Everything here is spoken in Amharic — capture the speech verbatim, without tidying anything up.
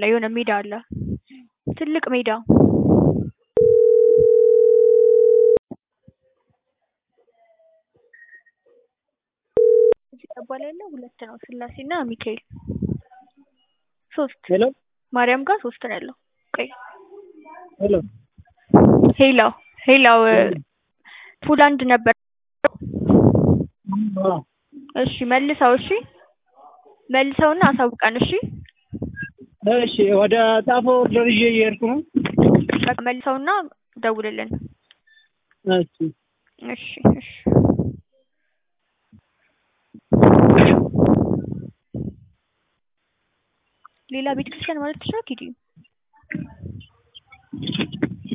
ላይ የሆነ ሜዳ አለ ትልቅ ሜዳ እዚህ ተባለ ያለው ሁለት ነው ስላሴና ሚካኤል ሶስት ሄሎ ማርያም ጋር ሶስት ነው ያለው ቆይ ሄሎ ሄሎ ሄሎ ፑላንድ ነበር እሺ መልሰው እሺ መልሰውና አሳውቀን እሺ እሺ ወደ ጣፎ ደርጄ እየሄድኩ ነው በቃ መልሰውና ደውልልን እሺ እሺ እሺ ሌላ ቤተክርስቲያን ማለት ትችላለህ